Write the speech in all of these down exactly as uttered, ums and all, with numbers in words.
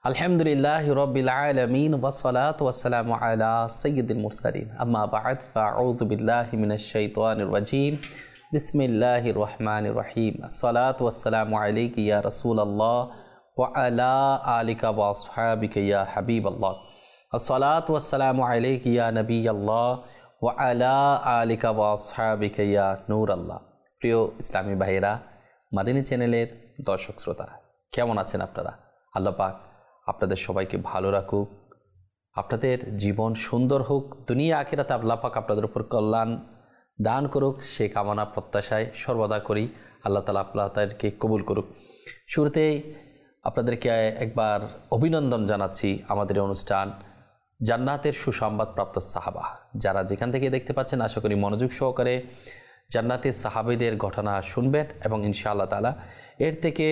আলহামদুলিল্লাহি রাব্বিল আলামিন ওয়াসসালাতু ওয়াসসালামু আলা সাইয়্যিদিল মুরসালিন আম্মা বা'দ ফাআউযু বিল্লাহি মিনাশ শাইতানির রাজীম বিসমিল্লাহির রহমানির রহিম আসসালাতু ওয়াসসালামু আলাইকা ইয়া রাসূলুল্লাহ ওয়া আলা আলিকা ওয়া আসহাবিকা ইয়া হাবিবাল্লাহ আসসালাতু ওয়াসসালামু আলাইকা ইয়া নবিয়াল্লাহ ওয়া আলা আলিকা ওয়া আসহাবিকা ইয়া নূরাল্লাহ। প্রিয় ইসলামী ভাইয়েরা, মাদিনী চ্যানেলের দর্শক শ্রোতারা, কেমন আছেন আপনারা? আল্লাহ পাক আপনাদের সবাইকে ভালো রাখুক, আপনাদের জীবন সুন্দর হোক, দুনিয়া আখিরাতে আল্লাহ পাক আপনাদের উপর কল্যাণ দান করুক, সে কামনা প্রত্যাশায় সর্বদা করি। আল্লাহ তাআলা আপনাদেরকে কবুল করুক। শুরুতেই আপনাদেরকে একবার অভিনন্দন জানাচ্ছি আমাদের অনুষ্ঠান জান্নাতের সুসংবাদ প্রাপ্ত সাহাবা। যারা যেখান থেকে দেখতে পাচ্ছেন, আশা করি মনোযোগ সহকারে জান্নাতের সাহাবীদের ঘটনা শুনবেন এবং ইনশাআল্লাহ তাআলা এর থেকে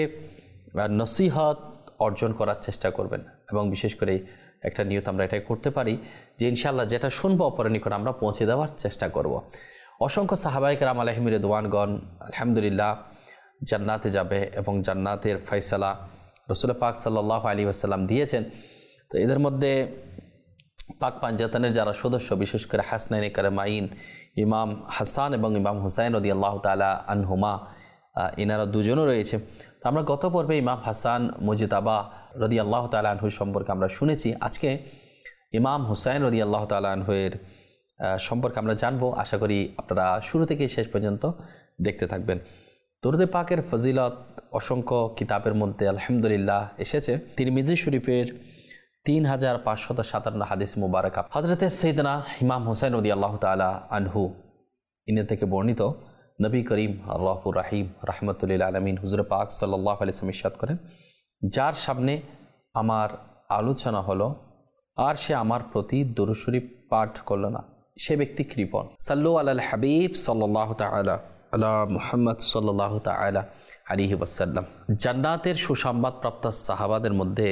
নসিহত অর্জন করার চেষ্টা করবেন। এবং বিশেষ করে একটা নিয়ত আমরা এটাই করতে পারি যে ইনশাআল্লাহ যেটা শুনবো অপরের নিকট আমরা পৌঁছে দেওয়ার চেষ্টা করব। অসংখ্য সাহাবায়ে কেরাম আলাইহিম রিদওয়ানগণ আলহামদুলিল্লাহ জান্নাতে যাবে এবং জান্নাতের ফয়সালা রাসূল পাক সাল্লাল্লাহু আলাইহি ওয়াসাল্লাম দিয়েছেন। তো এদের মধ্যে পাক পাঞ্জাতনের যারা সদস্য, বিশেষ করে হাসনাইনে কারমাইন ইমাম হাসান এবং ইমাম হুসাইন রাদিয়াল্লাহু তাআলা আনহুমা, এনারা দুজনও রয়েছে। তো আমরা গত পর্বে ইমাম হাসান মুজতাবা রাদিয়াল্লাহু তাআলা আনহু সম্পর্কে আমরা শুনেছি। আজকে ইমাম হুসাইন রাদিয়াল্লাহু তাআলা আনহুর সম্পর্কে আমরা জানবো। আশা করি আপনারা শুরু থেকে শেষ পর্যন্ত দেখতে থাকবেন। দরুদ পাকের ফজিলত অসংখ্য কিতাবের মধ্যে আলহামদুলিল্লাহ এসেছে। তিরমিজি শরীফের তিন হাজার পাঁচশত সাতান্ন হাদিস মুবারাকা হযরতে সাইয়েদনা ইমাম হুসাইন রাদিয়াল্লাহু তাআলা আনহু ইনি থেকে বর্ণিত, নবী করিম রাউফুর রাহিম রাহমাতুল আলামিন হুজুর পাক সাল্লাল্লাহু আলাইহি ওয়াসাল্লাম ইরশাদ করেন, যার সামনে আমার আলোচনা হলো আর সে আমার প্রতি দরুদ শরীফ পাঠ করল না, সে ব্যক্তি কৃপণ। সাল্লু আলাল হাবিব সাল্লাল্লাহু তাআলা আলা মুহাম্মদ সাল্লাল্লাহু তাআলা আলাইহি ওয়াসাল্লাম। জান্নাতের সুসংবাদ প্রাপ্ত সাহাবাদের মধ্যে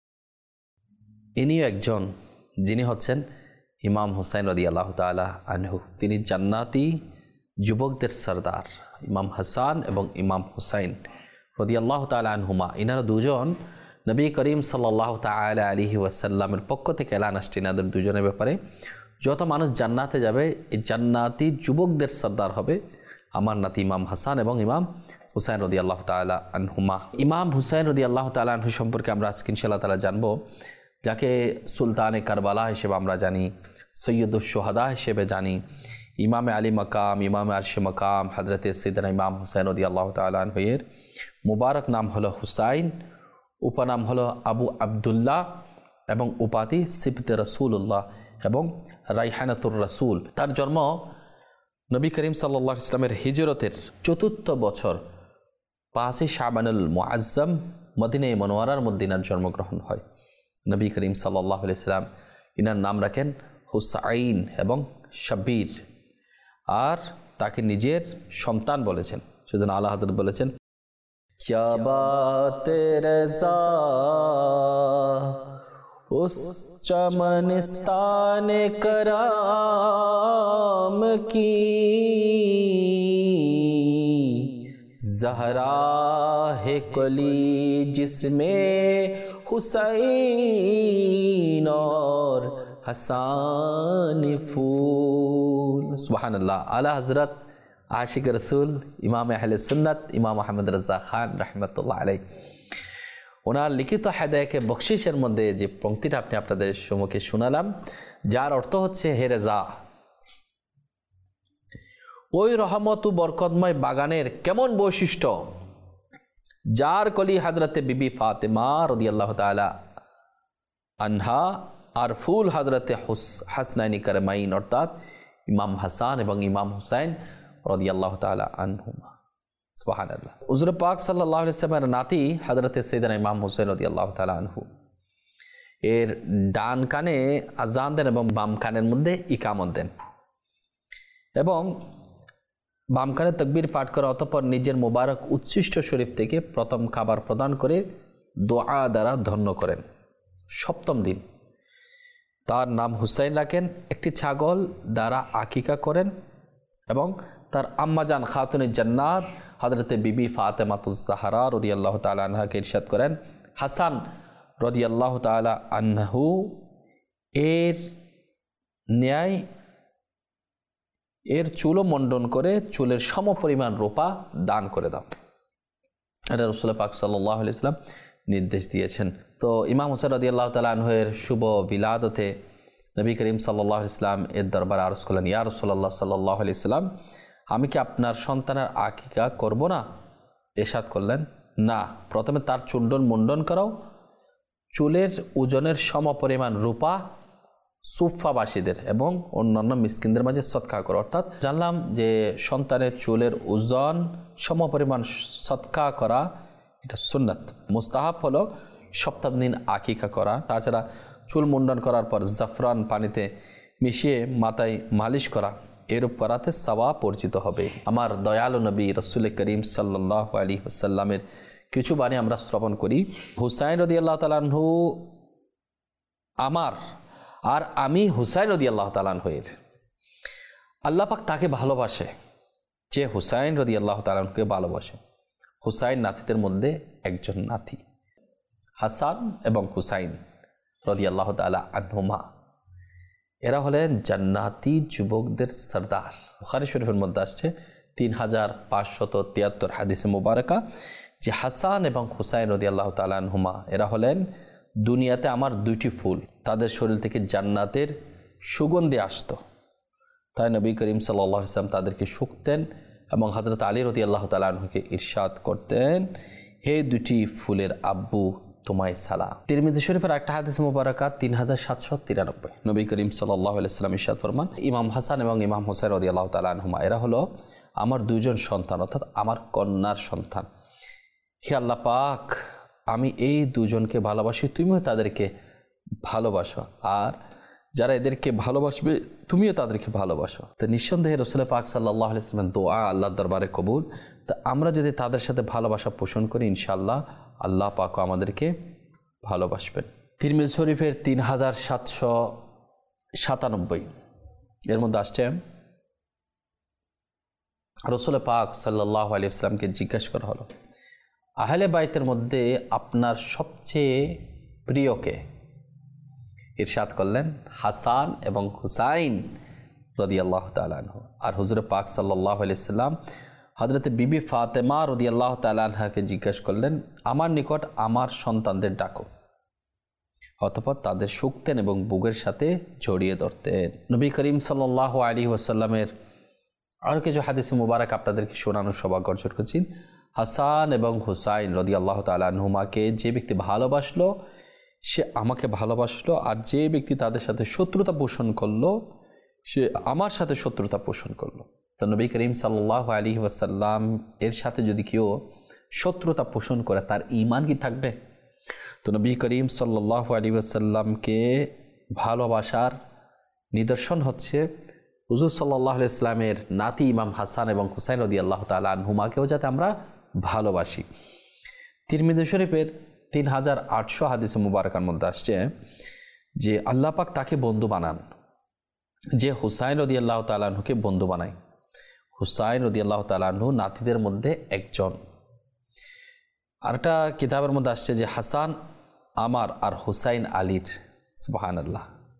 ইনিও একজন, যিনি হচ্ছেন ইমাম হুসাইন রাদিয়াল্লাহু তাআলা আনহু। তিনি জান্নাতি যুবকদের সরদার ইমাম হাসান এবং ইমাম হুসাইন রাদিয়াল্লাহু তাআলা আনহুমা। ইনারা দুজন নবী করিম সাল্লাল্লাহু তাআলা আলাইহি ওয়াসাল্লামের পক্ষ থেকে এলান আসছে ইনাদের দুজনের ব্যাপারে, যত মানুষ জান্নাতে যাবে এই জান্নাতি যুবকদের সরদার হবে আমার নাতি ইমাম হাসান এবং ইমাম হুসাইন রাদিয়াল্লাহু তাআলা আনহুমা। ইমাম হুসাইন রাদিয়াল্লাহু তাআলা আনহু সম্পর্কে আমরা আজকে ইনশাআল্লাহ তাআলা জানবো, যাকে সুলতানে কারবালা হিসেবে আমরা জানি, সৈয়দুশ শুহাদা হিসেবে জানি, ইমামে আলী মাকাম, ইমামে আরশে মাকাম হযরতে সাইয়েদনা ইমাম হুসাইন রাদিয়াল্লাহু তাআলা আনহু এর মুবারক নাম হলো হুসাইন, উপনাম হলো আবু আবদুল্লাহ এবং উপাধি সিবতে রাসূলুল্লাহ এবং রাইহানাতুর রাসূল। তার জন্ম নবী করিম সাল্লাল্লাহু আলাইহি ওয়াসাল্লামের হিজরতের চতুর্থ বছর পাঁচই শাবানুল মুআজ্জম মদিনা মুনাওয়ারার মধ্যে ইনার জন্মগ্রহণ হয়। নবী করিম সাল্লাল্লাহু আলাইহি ওয়াসাল্লাম ইনার নাম রাখেন হুসাইন এবং শাব্বির, আর তাকে নিজের সন্তান বলেছেন। সেজন্য আলা হযরত বলেছেন, क्या बात रज़ा उस चमनिस्तान कराम की, ज़हरा है कली जिसमें हुसैन और हसन फूल। सुबहानल्लाह। आला हज़रत आशिक रसूल ইমাম আহলে সুন্নাত ইমাম আহমদ রাজা খান রাহমাতুল্লাহ আলাইহি, ওনার লিখিত হেদায়েকে বকশিশের মধ্যে যে পংক্তিটা আপনি আপনাদের সম্মুখে শোনালাম, যার অর্থ হচ্ছে হে রেজা, ওই রহমত ও বরকতময় বাগানের কেমন বৈশিষ্ট্য যার কলি হযরতে বিবি ফাতেমা রাদিয়াল্লাহু তাআলা আনহা আর ফুল হযরতে হাসনাইনি কারমাইন অর্থাৎ ইমাম হাসান এবং ইমাম হুসাইন রাদিয়াল্লাহু তাআলা আনহুমা। সুবহানাল্লাহ। হুজুর পাক সাল্লাল্লাহু আলাইহি ওয়াসাল্লামের নাতি হযরতে সাইয়েদনা ইমাম হুসাইন রাদিয়াল্লাহু তাআলা আনহু এর ডান কানে আযান দেন এবং বাম কানের মধ্যে ইকামত দেন এবং বাম কানে তাকবীর পাঠ করে অতঃপর নিজের মোবারক উচ্ছিষ্ট শরীফ থেকে প্রথম খাবার প্রদান করে দোয়া দ্বারা ধন্য করেন। সপ্তম দিন তার নাম হুসাইন রাখেন, একটি ছাগল দ্বারা আকিকা করেন এবং তার আম্মাজান খাতুনে জান্নাত হযরতে বিবি ফাতেমাতুজ জাহরা রাদিয়াল্লাহু তাআলা আনহাকে ইরশাদ করেন, হাসান রাদিয়াল্লাহু তাআলা আনহু এর ন্যায় এর চুলও মণ্ডন করে চুলের সমপরিমাণ রূপা দান করে দাও। এটা রাসূল পাক সাল্লাল্লাহু আলাইহি ওয়াসাল্লাম নির্দেশ দিয়েছেন। তো ইমাম হুসাইন রাদিয়াল্লাহু তাআলা আনহু এর শুভ বিলাদতে নবী করিম সাল্লাল্লাহু আলাইহি ওয়াসাল্লাম এর দরবারে আরজ করলেন, ইয়া রাসূলুল্লাহ সাল্লাল্লাহু আলাইহি ওয়াসাল্লাম, আমি কি আপনার সন্তানের আকিকা করব না? ইরশাদ করলেন, না, প্রথমে তার চুন্ডন মুন্ডন করাও, চুলের ওজনের সমপরিমাণ রূপা সুফাবাসীদের এবং অন্যান্য মিসকিনদের মাঝে সদকা করো। অর্থাৎ জানলাম যে সন্তানের চুলের ওজন সমপরিমাণ সদকা করা এটা সুন্নাত। মুস্তাহাব হলো সপ্তম দিন আকিকা করা। তাছাড়া চুল মুন্ডন করার পর জাফরান পানিতে মিশিয়ে মাথায় মালিশ করা, এরূপ করাতে সওয়াব অর্জিত হবে। আমার দয়ালু নবী রাসূল করিম সাল্লাল্লাহু আলাইহি ওয়াসাল্লামের কিছু বাণী আমরা শ্রবণ করি। হুসাইন রাদিয়াল্লাহু তাআলা আনহু আমার, আর আমি হুসাইন রাদিয়াল্লাহু তাআলা আনহুর। আল্লাহ পাক তাকে ভালোবাসে যে হুসাইন রাদিয়াল্লাহু তাআলা আনহুকে ভালোবাসে। হুসাইন নাতিদের মধ্যে একজন নাতি হাসান এবং হুসাইন রাদিয়াল্লাহু তাআলা আনহুমা, এরা হলেন জান্নাতি যুবকদের সরদার। বুখারী শরীফের মধ্যে আসছে তিন হাজার পাঁচশত তিয়াত্তর হাদিসে মুবারাকা যে হাসান এবং হুসাইন রাদিয়াল্লাহু তাআলা আনহুমা এরা হলেন দুনিয়াতে আমার দুইটি ফুল, তাদের শরীর থেকে জান্নাতের সুগন্ধি আসত। তাই নবী করিম সাল্লাল্লাহু আলাইহি ওয়াসাল্লাম তাদেরকে শুকতেন এবং হযরত আলী রাদিয়াল্লাহু তাআলা আনহুকে ইরশাদ করতেন, হে দুটি ফুলের আব্বু তোমায় সালাম। তিরমিজি শরীফের একটা হাদিস মুবারাকা তিন হাজার সাতশো তিরানব্বই নবী করিম সাল্লাল্লাহু আলাইহি ওয়াসাল্লাম ইরশাদ ফরমান, ইমাম হাসান এবং ইমাম হুসাইন রাদিয়াল্লাহু তাআলা আনহুমা এরা হলো আমার দুইজন সন্তান, অর্থাৎ আমার কন্যার সন্তান। হে আল্লাহ পাক, আমি এই দুজনকে ভালোবাসি, তুমিও তাদেরকে ভালোবাসো, আর যারা এদেরকে ভালোবাসবে তুমিও তাদেরকে ভালোবাসো। তো নিঃসন্দেহে রাসূল পাক সাল্লাল্লাহু আলাইহি ওয়াসাল্লামের দোয়া আল্লাহর দরবারে কবুল। তো আমরা যদি তাদের সাথে ভালোবাসা পোষণ করি, ইনশাআল্লাহ আল্লাহ পাকও আমাদেরকে ভালোবাসবেন। তিরমিজি শরীফের তিন হাজার সাতশো সাতানব্বই এর মধ্যে আসছে, রাসূল পাক সাল্লাল্লাহু আলাইহি ওয়াসাল্লামকে জিজ্ঞাসা করা হলো, আহলে বাইতের মধ্যে আপনার সবচেয়ে প্রিয়কে? ইরশাদ করলেন, হাসান এবং হুসাইন রাদিয়াল্লাহু তাআলা আনহু। আর হুজুর পাক সাল্লাল্লাহু আলাইহি ওয়াসাল্লাম হযরত বিবি ফাতেমা রাদিয়াল্লাহু তাআলা আনহাকে জিজ্ঞাসা করলেন, আমার নিকট আমার সন্তানদের ডাকো। অতঃপর তাদের শুকতেন এবং বুকের সাথে জড়িয়ে ধরতেন। নবী করিম সাল্লাল্লাহু আলাইহি ওয়াসাল্লামের আরও কিছু হাদিস মুবারক আপনাদেরকে শোনানোর সৌভাগ্য অর্জন করছেন। হাসান এবং হুসাইন রাদিয়াল্লাহু তাআলা আনহুমাকে যে ব্যক্তি ভালোবাসলো সে আমাকে ভালোবাসলো, আর যে ব্যক্তি তাদের সাথে শত্রুতা পোষণ করলো সে আমার সাথে শত্রুতা পোষণ করলো। তো নবী করিম সাল্লাল্লাহু আলাইহি ওয়াসাল্লাম এর সাথে যদি কেউ শত্রুতা পোষণ করে তার ঈমান কি থাকবে? তো নবী করিম সাল্লাল্লাহু আলাইহি ওয়াসাল্লামকে ভালোবাসার নিদর্শন হচ্ছে হুজুর সাল্লাল্লাহু আলাইহি ওয়াসাল্লামের নাতি ইমাম হাসান এবং হুসাইন রাদিয়াল্লাহু তাআলা আনহুমাকেও যাতে আমরা ভালোবাসি। তিরমিজি শরীফের তিন হাজার আটশো হাদিসে মুবারকার মধ্যে আসছে যে আল্লাহ পাক তাকে বন্ধু বানান যে হুসাইন রাদিয়াল্লাহু তাআলা আনহুকে বন্ধু বানায়। হুসাইন রাদিয়াল্লাহু তাআলা আনহু নাতিদের মধ্যে একজন। আরেকটা কিতাবের মধ্যে আসছে যে হাসান আমার আর হুসাইন আলীর। সুবহানাল্লাহ।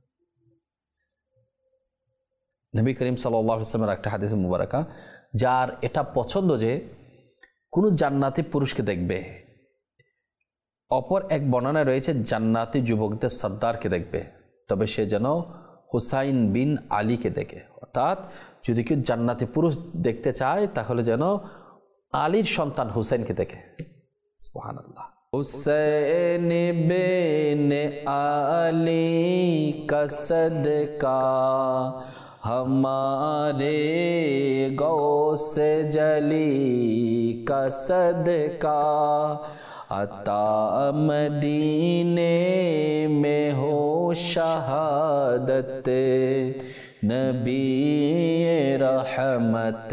নবী করিম সাল্লাল্লাহু আলাইহি ওয়াসাল্লামের একটা হাদিস মুবারকা যার এটা পছন্দ যে কোনো জান্নাতি পুরুষকে দেখবে, অপর এক বর্ণনায় রয়েছে জান্নাতি যুবকদের সর্দারকে দেখবে, তবে সে যেন হুসাইন বিন আলীকে দেখে। অর্থাৎ যদি কেউ জান্নাতি পুরুষ দেখতে চায় তাহলে যেন আলীর সন্তান হুসাইনকে দেখে। সুবহানাল্লাহ। হুসাইন বিন আলী কা সদকা हमारे गौस जली का सदका अता मदीने में हो शहादत नबी रहमत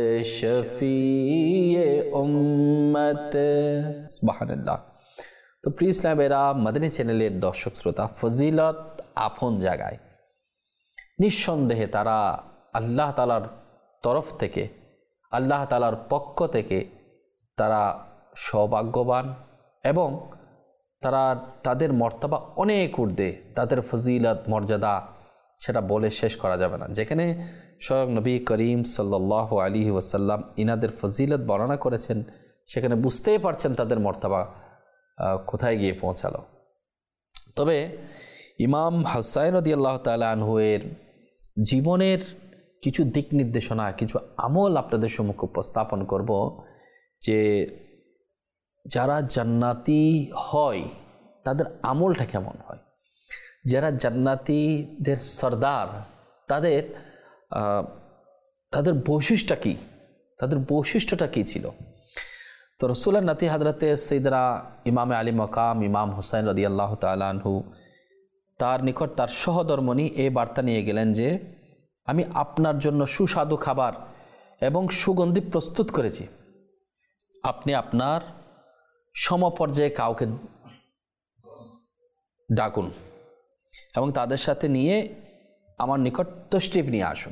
शफी उम्मत। सुबहानाल्लाह। तो प्रिय इस्लामेरा मदनी चैनलेर दर्शक श्रोता, फजिलत आपन জায়গায় নিঃসন্দেহে তারা আল্লাহ তাআলার তরফ থেকে, আল্লাহ তাআলার পক্ষ থেকে তারা সৌভাগ্যবান এবং তারা তাদের মর্তবা অনেক ঊর্ধ্বে, তাদের ফজিলত মর্যাদা সেটা বলে শেষ করা যাবে না। যেখানে স্বয়ং নবী করিম সাল্লাল্লাহু আলাইহি ওয়াসাল্লাম ইনাদের ফজিলত বর্ণনা করেছেন, সেখানে বুঝতেই পারছেন তাদের মর্তবা কোথায় গিয়ে পৌঁছালো। তবে ইমাম হুসাইন রাদিয়াল্লাহু তাআলা আনহু এর জীবনের কিছু দিক নির্দেশনা, কিছু আমল আপনাদের সম্মুখে উপস্থাপন করব, যে যারা জান্নাতি হয় তাদের আমলটা কেমন হয়, যারা জান্নাতীদের সর্দার তাদের তাদের বৈশিষ্ট্যটা কী, তাদের বৈশিষ্ট্যটা কী ছিল। তো রসুলের নাতি হযরতে সাইয়েদনা ইমামে আলী মাকাম ইমাম হুসাইন রাদিয়াল্লাহু তাআলা আনহু তার নিকট তার সহধর্মণী এই বার্তা নিয়ে গেলেন যে আমি আপনার জন্য সুস্বাদু খাবার এবং সুগন্ধি প্রস্তুত করেছি, আপনি আপনার সমপর্যায়ে কাউকে ডাকুন এবং তাদের সাথে নিয়ে আমার নিকট তশরিফ নিয়ে আসুন।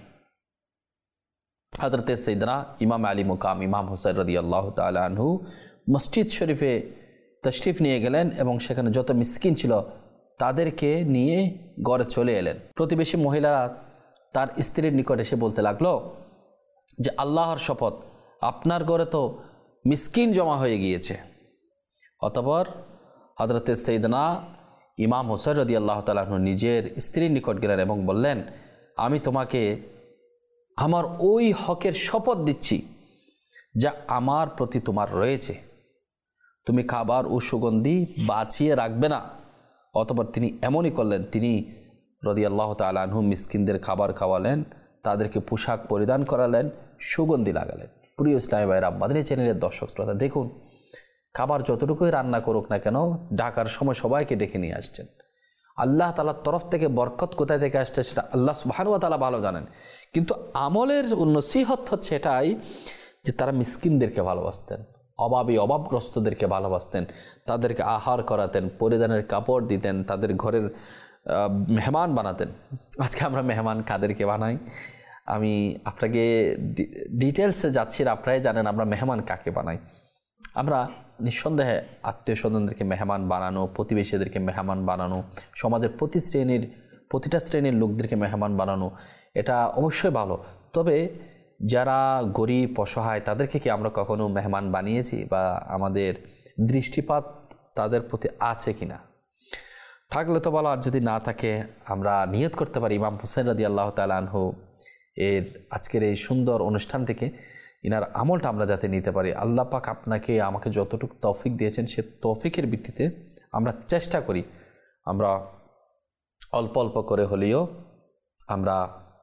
হযরতে সাইয়েদনা ইমাম আলী মুকাম ইমাম হুসাইন রাদিয়াল্লাহু তাআলা আনহু মসজিদ শরীফে তশরিফ নিয়ে গেলেন এবং সেখানে যত মিসকিন ছিল তাদেরকে নিয়ে ঘরে চলে এলেন। প্রতিবেশী মহিলারা তার স্ত্রীর নিকট এসে বলতে লাগলো যে আল্লাহর শপথ, আপনার ঘরে তো মিসকিন জমা হয়ে গিয়েছে। অতঃপর হযরতে সাইয়েদনা ইমাম হুসাইন রাদিয়াল্লাহু তাআলা আনহু নিজের স্ত্রীর নিকট গেলেন এবং বললেন, আমি তোমাকে আমার ওই হকের শপথ দিচ্ছি যা আমার প্রতি তোমার রয়েছে, তুমি খাবার ও সুগন্ধি বাঁচিয়ে রাখবে না। অতঃপর তিনি এমনই করলেন, তিনি রাদিয়াল্লাহু তাআলা আনহু মিসকিনদের খাবার খাওয়ালেন, তাদেরকে পোশাক পরিধান করালেন, সুগন্ধি লাগালেন। প্রিয় ইসলামী ভাইরা, মাদানী চ্যানেলের দর্শক শ্রোতা, দেখুন খাবার যতটুকুই রান্না করুক না কেন, ডাকার সময় সবাইকে ডেকে নিয়ে আসছেন। আল্লাহ তাআলার তরফ থেকে বরকত কোথায় থেকে আসছে সেটা আল্লাহ সুবহানাহু ওয়া তাআলা ভালো জানেন, কিন্তু আমলের নসিহত হচ্ছে এটাই যে তারা মিসকিনদেরকে ভালোবাসতেন, অভাবী অভাবগ্রস্তদেরকে ভালোবাসতেন, তাদেরকে আহার করাতেন, পরিধানের কাপড় দিতেন, তাদের ঘরের মেহমান বানাতেন। আজকে আমরা মেহমান কাদেরকে বানাই, আমি আপনাকে ডিটেলসে যাচ্ছি, আপনারাই জানেন আমরা মেহমান কাকে বানাই। আমরা নিঃসন্দেহে আত্মীয় স্বজনদেরকে মেহমান বানানো, প্রতিবেশীদেরকে মেহমান বানানো, সমাজের প্রতি শ্রেণীর প্রতিটা শ্রেণীর লোকদেরকে মেহমান বানানো, এটা অবশ্যই ভালো। তবে যারা গরিব অসহায় তাদেরকে কি আমরা কখনো মেহমান বানিয়েছি, বা আমাদের দৃষ্টিপাত তাদের প্রতি আছে কিনা? থাকলে তো ভালো, আর যদি না থাকে আমরা নিয়ত করতে পারি ইমাম হুসাইন রাদিয়াল্লাহু তাআলা আনহু এর আজকের এই সুন্দর অনুষ্ঠান থেকে ইনার আমলটা আমরা যাতে নিতে পারি। আল্লাহ পাক আপনাকে আমাকে যতটুকু তৌফিক দিয়েছেন সে তৌফিকের ভিত্তিতে আমরা চেষ্টা করি, আমরা অল্প অল্প করে হলেও আমরা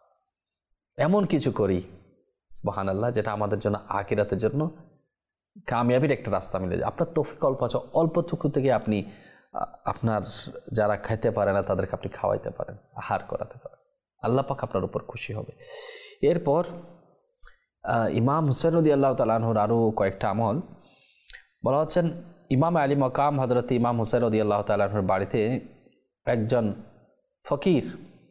এমন কিছু করি সুবহানাল্লাহ যেটা আমাদের জন্য আখিরাতের জন্য কামিয়াবির একটা রাস্তা মিলে যায়। আপনার তৌফিক অল্প আছে, অল্পটুকু থেকে আপনি আপনার যারা খাইতে পারে না তাদেরকে আপনি খাওয়াইতে পারেন, আহার করাতে পারেন, আল্লাহ পাক আপনার উপর খুশি হবে। এরপর ইমাম হুসাইন রাদিয়াল্লাহু তাআলা আনহুর আরও কয়েকটা আমল বলা হচ্ছেন। ইমাম আলী মাকাম হযরত ইমাম হুসাইন রাদিয়াল্লাহু তাআলা আনহুর বাড়িতে একজন ফকির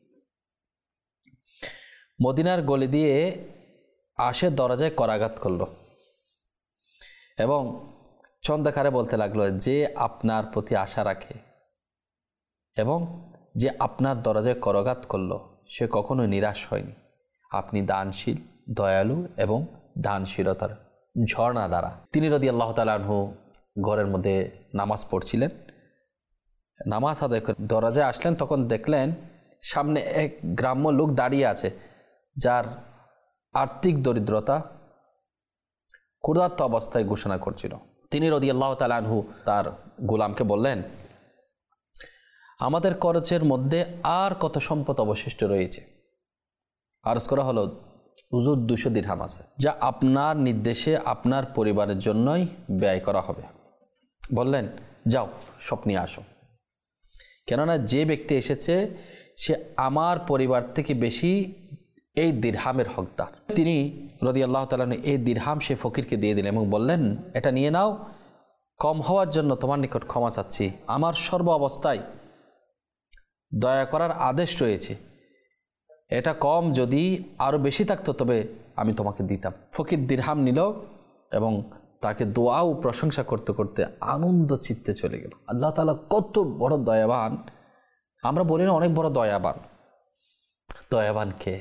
মদিনার গলি দিয়ে আসে, দরজায় করাঘাত করলো এবং চন্দাকারে বলতে লাগলো যে আপনার প্রতি আশা রাখে এবং যে আপনার দরজায় করাঘাত করলো সে কখনো নিরাশ হয়নি। আপনি দানশীল, দয়ালু এবং দানশীলতার ঝর্ণা দ্বারা। তিনি রাদিয়াল্লাহু তাআলা আনহু ঘরের মধ্যে নামাজ পড়ছিলেন, নামাজ আদায় করে দরজায় আসলেন, তখন দেখলেন সামনে এক গ্রাম্য লোক দাঁড়িয়ে আছে যার আর্থিক দরিদ্রতা ক্ষুধার্ত অবস্থায় ঘোষণা করছিল। তিনি রাদিয়াল্লাহু তাআলা আনহু তার গোলামকে বললেন, আমাদের খরচের মধ্যে আর কত সম্পদ অবশিষ্ট রয়েছে? আরজ করা হলো, হুজুর দুশো দিরহাম আছে, যা আপনার নির্দেশে আপনার পরিবারের জন্যই ব্যয় করা হবে। বললেন, যাও সব নিয়ে আসো, কেননা যে ব্যক্তি এসেছে সে আমার পরিবার থেকে বেশি এই দিরহামের হকদার। তিনি রাদিয়াল্লাহু তাআলা এই দিরহাম সে ফকিরকে দিয়ে দিলেন এবং বললেন, এটা নিয়ে নাও, কম হওয়ার জন্য তোমার নিকট ক্ষমা চাচ্ছি, আমার সর্ব অবস্থায় দয়া করার আদেশ রয়েছে, এটা কম, যদি আরও বেশি থাকতো তবে আমি তোমাকে দিতাম। ফকির দিরহাম নিল এবং তাকে দোয়া ও প্রশংসা করতে করতে আনন্দ চিত্তে চলে গেল। আল্লাহ তাআলা কত বড় দয়াবান! আমরা বলি না অনেক বড় দয়াবান। দয়াবান কে?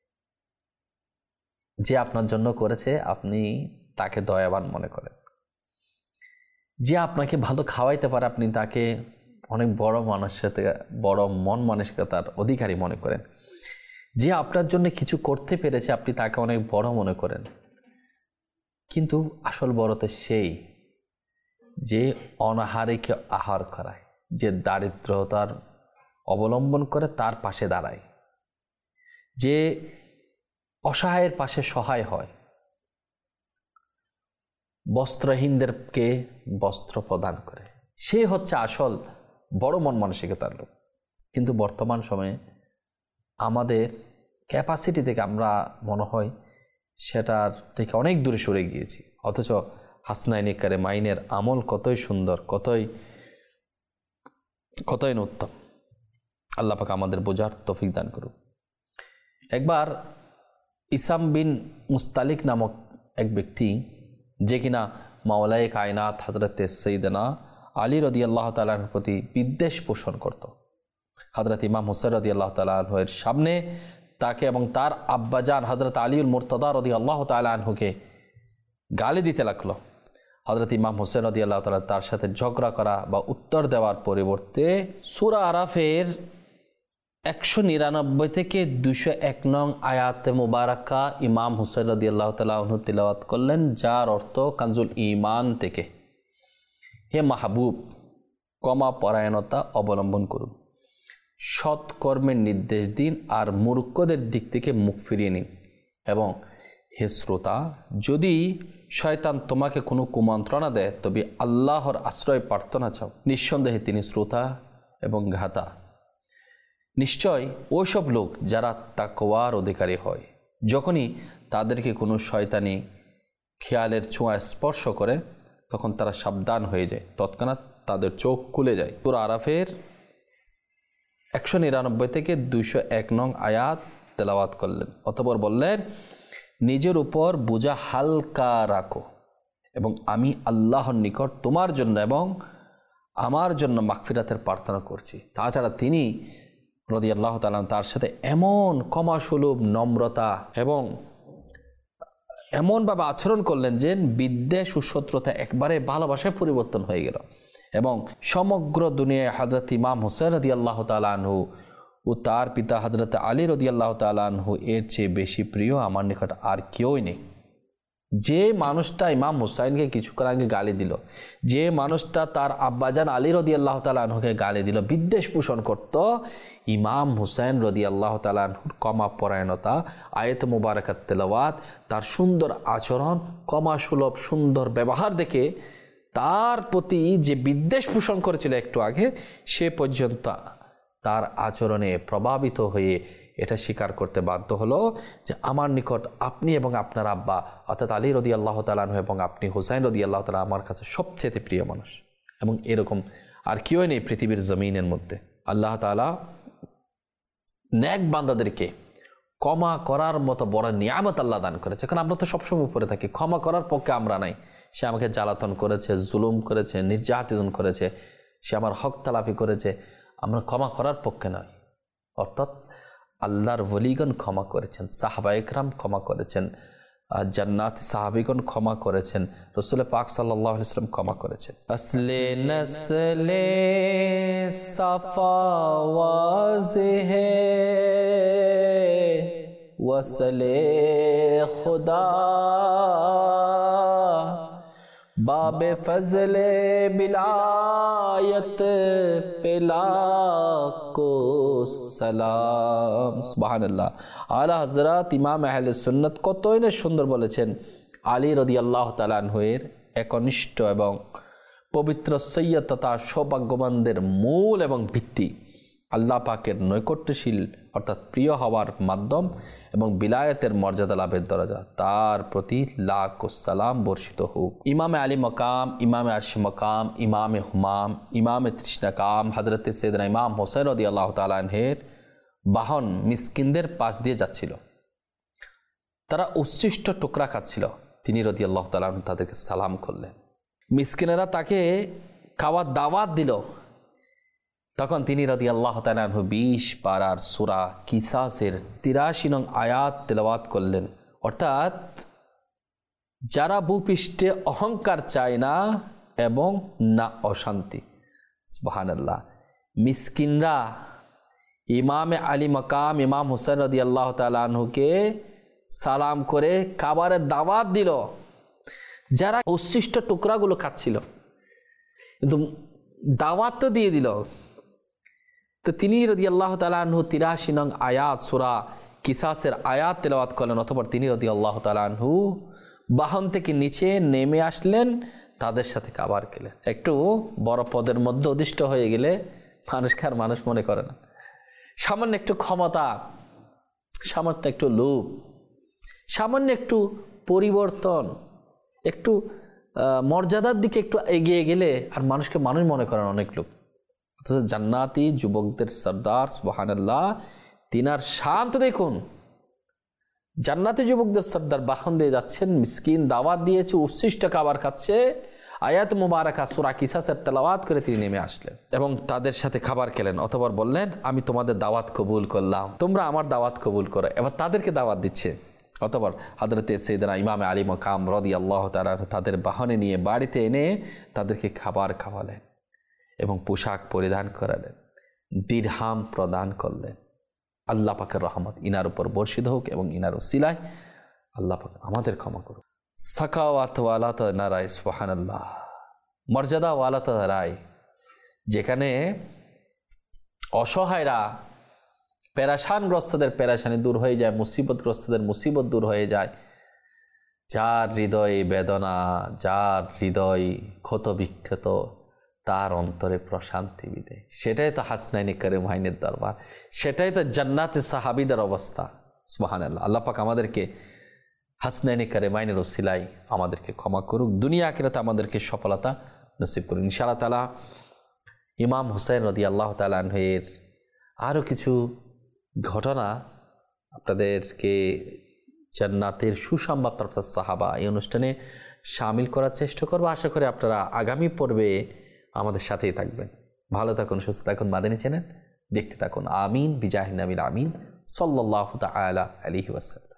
যে আপনার জন্য করেছে আপনি তাকে দয়াবান মনে করেন। যে আপনাকে ভালো খাওয়াইতে পারে আপনি তাকে অনেক বড় মানুষের থেকে বড় মন মানসিকতার অধিকারী মনে করেন। যে আপনার জন্য কিছু করতে পেরেছে আপনি তাকে অনেক বড় মনে করেন। কিন্তু আসল বড় তো সেই যে অনাহারীকে আহার করায়, যে দারিদ্রতার অবলম্বন করে তার পাশে দাঁড়ায়, যে অসহায়ের পাশে সহায় হয়, বস্ত্রহীনদেরকে বস্ত্র প্রদান করে, সে হচ্ছে আসল বড় মন মানসিকতার লোক। কিন্তু বর্তমান সময়ে আমাদের ক্যাপাসিটি থেকে আমরা মনে হয় সেটার থেকে অনেক দূরে সরে গিয়েছি। অথচ হাসনাইন কারিমাইনের আমল কতই সুন্দর, কতই কতই উত্তম। আল্লাহ পাক আমাদের বোঝার তৌফিক দান করুন। একবার ইসাম বিন মুস্তালিক নামক এক ব্যক্তি, যে কিনা মাওলায়ে কায়নাত হযরতে সাইয়েদনা আলী রাদিয়াল্লাহু তাআলার প্রতি বিদ্বেষ পোষণ করত, হযরত ইমাম হুসাইন রাদিয়াল্লাহু তাআলা আনহুর সামনে তাকে এবং তার আব্বাজান হযরত আলীউল মুরতাদা রাদিয়াল্লাহু তাআলা আনহুকে গালি দিতে লাগলো। হযরত ইমাম হুসাইন রাদিয়াল্লাহু তাআলা তার সাথে ঝগড়া করা বা উত্তর দেওয়ার পরিবর্তে সূরা আরাফের একশো নিরানব্বই থেকে দুইশো এক নং আয়াতে মুবারাকা ইমাম হুসাইন রাদিয়াল্লাহু তাআলা আনহু তিলাওয়াত করলেন, যার অর্থ কানজুল ঈমান থেকে, হে মাহবুব, ক্ষমা পরায়ণতা অবলম্বন করুন, সৎ কর্মের নির্দেশ দিন আর মূর্খদের দিক থেকে মুখ ফিরিয়ে নিন, এবং হে শ্রোতা, যদি শয়তান তোমাকে কোনো কুমন্ত্রণা দেয় তবে আল্লাহর আশ্রয় প্রার্থনা চাও, নিঃসন্দেহে তিনি শ্রোতা এবং ঘাতা। নিশ্চয় ওইসব লোক যারা তাকওয়ার অধিকারী হয়, যখনই তাদেরকে কোনো শয়তানি খেয়ালের ছোঁয়া স্পর্শ করে তখন তারা সাবধান হয়ে যায়, তৎক্ষণাৎ তাদের চোখ খুলে যায়। সূরা আরাফের একশো নিরানব্বই থেকে দুইশো এক নং আয়াত তেলাওয়াত করলেন, অতঃপর বললেন, নিজের উপর বোঝা হালকা রাখো এবং আমি আল্লাহর নিকট তোমার জন্য এবং আমার জন্য মাগফিরাতের প্রার্থনা করছি। তাছাড়া তিনি রাদিয়াল্লাহু তাআলা তার সাথে এমন ক্ষমাসুলভ নম্রতা এবং এমনভাবে আচরণ করলেন যে বিদ্বেষ ও শত্রুতা একবারে ভালোবাসায় পরিবর্তন হয়ে গেল, এবং সমগ্র দুনিয়ায় হযরত ইমাম হুসাইন রাদিয়াল্লাহু তাআলা আনহু ও তার পিতা হযরত আলী রাদিয়াল্লাহু তাআলা আনহু এর চেয়ে বেশি প্রিয় আমার নিকট আর কেউই নেই। যে মানুষটা ইমাম হুসাইনকে কিছুক্ষণ আগে গালি দিল, যে মানুষটা তার আব্বাজান আলী রাদিয়াল্লাহু তাআলা আনহুকে গালি দিল, বিদ্বেষ পোষণ করত, ইমাম হুসাইন রাদিয়াল্লাহু তাআলা আনহুর ক্ষমা পরায়ণতা, আয়াত মুবারাকাত তেলাওয়াত, তার সুন্দর আচরণ, ক্ষমা সুলভ সুন্দর ব্যবহার দেখে তার প্রতি যে বিদ্বেষ পোষণ করেছিল একটু আগে, সে পর্যন্ত তার আচরণে প্রভাবিত হয়ে এটা স্বীকার করতে বাধ্য হলো যে আমার নিকট আপনি এবং আপনার আব্বা অর্থাৎ আলী রাদিয়াল্লাহু তাআলা আনহু এবং আপনি হুসাইন রাদিয়াল্লাহু তাআলা আমার কাছে সবচেয়ে প্রিয় মানুষ, এবং এরকম আর কেউ নেই পৃথিবীর জমিনের মধ্যে। আল্লাহ তাআলা নেক বান্দাদেরকে ক্ষমা করার মতো বড় নিয়ামত আল্লাহ দান করেছে। কারণ আমরা তো সবসময় উপরে থাকি, ক্ষমা করার পক্ষে আমরা নাই। সে আমাকে জ্বালাতন করেছে, জুলুম করেছে, নির্যাতন করেছে, সে আমার হক তালাফি করেছে, আমরা ক্ষমা করার পক্ষে নয়। অর্থাৎ আল্লাহর ওলিগণ ক্ষমা করেছেন, সাহাবায়ে কেরাম ক্ষমা করেছেন, জান্নাত সাহাবীগণ ক্ষমা করেছেন, রাসূল পাক সাল্লাল্লাহু আলাইহি ওয়াসাল্লাম ক্ষমা করেছেন। আসলে নসলে সাফা ওয়াজিহ ওয়াসলে খুদা बाबे फजले बिलायत पेला को सलाम। सुबहानाल्लाह। आला हजरत इमाम अहले सुन्नत কতই না সুন্দর বলেছেন, আলী রাদিয়াল্লাহু তাআলা আনহুর একনিষ্ঠ এবং পবিত্র সৈয়দ তথা সৌভাগ্যবানদের মূল এবং ভিত্তি আল্লাহ পাকের নৈকট্যশীল অর্থাৎ প্রিয় হওয়ার মাধ্যম এবং বিলায়তের মর্যাদা লাভের দরজা, তার প্রতি লাখ সালাম বর্ষিত হোক। ইমামে আলী মকাম, ইমামে আরশি মকাম, ইমামে হুমাম, ইমামে তৃষ্ণাকাম হযরত সাইয়েদনা ইমাম হুসাইন রাদিয়াল্লাহু তাআলা আনহুর বাহন মিসকিনদের পাশ দিয়ে যাচ্ছিল। তারা উচ্ছিষ্ট টুকরা খাচ্ছিল। তিনি রাদিয়াল্লাহু তাআলা আনহু তাদেরকে সালাম করলেন। মিসকিনেরা তাকে খাওয়ার দাওয়াত দিল, তখন তিনি রাদিয়াল্লাহু তাআলা আনহু বিশ পারার সূরা কিসাসের তিরাশি নং আয়াত তেলাওয়াত করলেন। অর্থাৎ যারা ভূপৃষ্ঠে অহংকার চায় না এবং না অশান্তি। সুবহানাল্লাহ। মিসকিনরা ইমামে আলী মাকাম ইমাম হুসাইন রাদিয়াল্লাহু তাআলা আনহুকে সালাম করে খাবারের দাওয়াত দিল, যারা উচ্ছিষ্ট টুকরাগুলো খাচ্ছিল, কিন্তু দাওয়াত তো দিয়ে দিল। তো তিনি রাদিয়াল্লাহু তাআলা আনহু তিরাশি নং আয়াত সূরা কিসাসের আয়াত তেলাওয়াত করলেন। অতঃপর তিনি রাদিয়াল্লাহু তাআলা আনহু বাহন থেকে নিচে নেমে আসলেন, তাদের সাথে খাবার খেলেন। একটু বড় পদের মধ্যে অধিষ্ঠ হয়ে গেলে মানুষকে আর মানুষ মনে করে না। সামান্য একটু ক্ষমতা, সামান্য একটু লোভ, সামান্য একটু পরিবর্তন, একটু মর্যাদার দিকে একটু এগিয়ে গেলে আর মানুষকে মানুষ মনে করেন অনেক লোক। অথচ জান্নাতি যুবকদের সর্দার সুবহানাল্লাহ, তিনার শান্ত দেখুন। জান্নাতি যুবকদের সর্দার বাহন দিয়ে যাচ্ছেন, মিসকিন দাওয়াত দিয়েছে, উচ্ছিষ্ট খাবার খাচ্ছে, আয়াত মুবারাকা সূরা কিসাসের তেলাওয়াত করে তিনি নেমে আসলেন এবং তাদের সাথে খাবার খেলেন। অতঃপর বললেন, আমি তোমাদের দাওয়াত কবুল করলাম, তোমরা আমার দাওয়াত কবুল করো। এবার তাদেরকে দাওয়াত দিচ্ছে। অতঃপর হযরতে সাইয়েদনা ইমামে আলী মাকাম রাদিয়াল্লাহু তাআলা তাদের বাহনে নিয়ে বাড়িতে এনে তাদেরকে খাবার খাওয়ালেন এবং পোশাক পরিধান করালেন, দিরহাম প্রদান করলেন। আল্লাহ পাকের রহমত ইনার উপর বর্ষিত হোক এবং ইনার উসিলায় আল্লাহ পাক আমাদের ক্ষমা করুন। সাকাওয়াত ওয়ালাত নারায় সুবহানাল্লাহ, মর্যাদা ওয়ালাত রায়, যেখানে অসহায়রা পেরেশানগ্রস্তদের পেরেশানি দূর হয়ে যায়, মুসিবতগ্রস্তদের মুসিবত দূর হয়ে যায়, যার হৃদয় বেদনা, যার হৃদয় ক্ষত বিক্ষত, তার অন্তরে প্রশান্তি বিদে। সেটাই তো হাসনাইনে কারিমাইনের দরবার, সেটাই তো জান্নাতে সাহাবীদের অবস্থা। সুবহানাল্লাহ। আল্লাহ পাক আমাদেরকে হাসনাইনে কারিমাইনের ওসিলাই আমাদেরকে ক্ষমা করুক, দুনিয়া আখিরাতে আমাদেরকে সফলতা নসিব করুন ইনশাআল্লাহ তাআলা। ইমাম হুসাইন রাদিয়াল্লাহু তাআলা আনহুর আরও কিছু ঘটনা আপনাদেরকে জান্নাতের সুসংবাদপ্রাপ্ত সাহাবা এই অনুষ্ঠানে শামিল করার চেষ্টা করব। আশা করি আপনারা আগামী পর্বে আমাদের সাথেই থাকবেন। ভালো থাকুন, সুস্থ থাকুন, মাদানী চ্যানেল দেখতে থাকুন। আমিন বিজাহিন নবীল আমিন সাল্লাল্লাহু তাআলা আলাইহি ওয়াসাল্লাম।